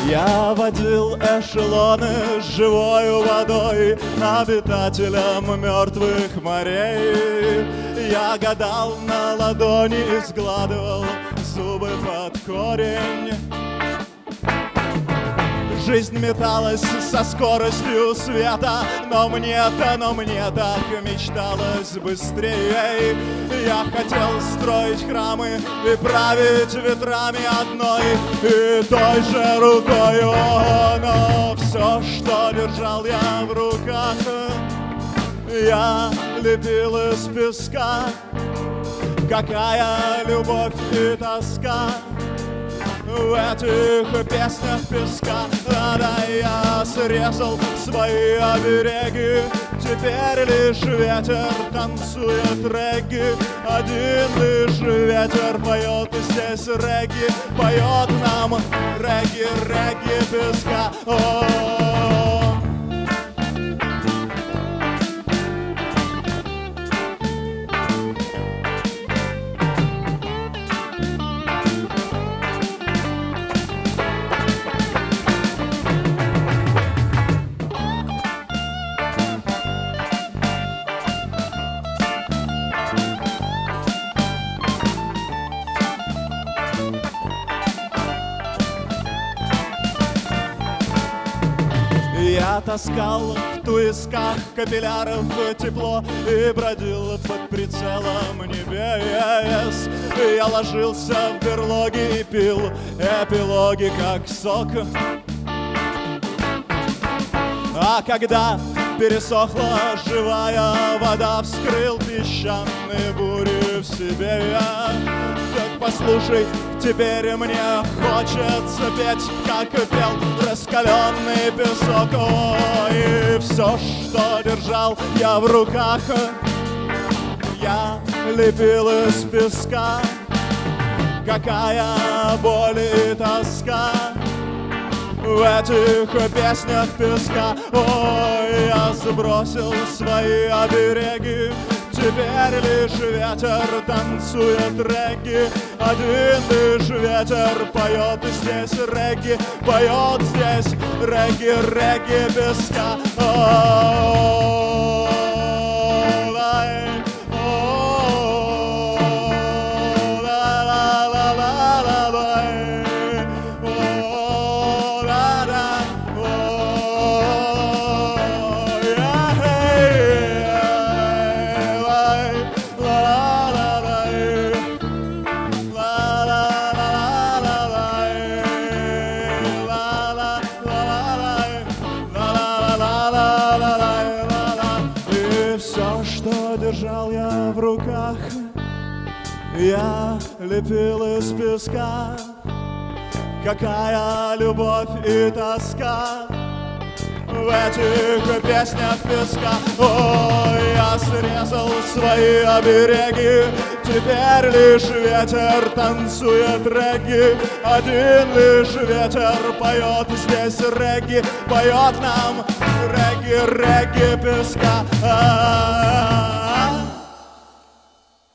Я водил эшелоны с живою водой, обитателям мертвых морей. Я гадал на ладони и складывал зубы под корень. Жизнь металась со скоростью света, но мне так мечталось быстрее. Я хотел строить храмы и править ветрами одной и той же рукою, но все, что держал я в руках, я лепил из песка. Какая любовь и тоска в этих песнях песка. Да, я срезал свои обереги, теперь лишь ветер танцует регги. Один лишь ветер поет здесь регги, поет нам регги, регги песка. Я таскал в туисках капилляров тепло и бродил под прицелом небес. Я ложился в берлоги и пил эпилоги как сок. А когда пересохла живая вода, вскрыл песчаные бури в себе я. Так послушай, теперь мне хочется петь, как пел раскаленный песок. И все, что держал я в руках, я лепил из песка. Какая боль и тоска в этих песнях песка. Ой, я сбросил свои обереги, теперь лишь ветер танцует регги. Один лишь ветер поет здесь регги, поет здесь регги, регги песка. Держал я в руках, я лепил из песка. Какая любовь и тоска в этих песнях песка. Ой, я срезал свои обереги, теперь лишь ветер танцует регги. Один лишь ветер поет здесь регги, поет нам регги, регги песка.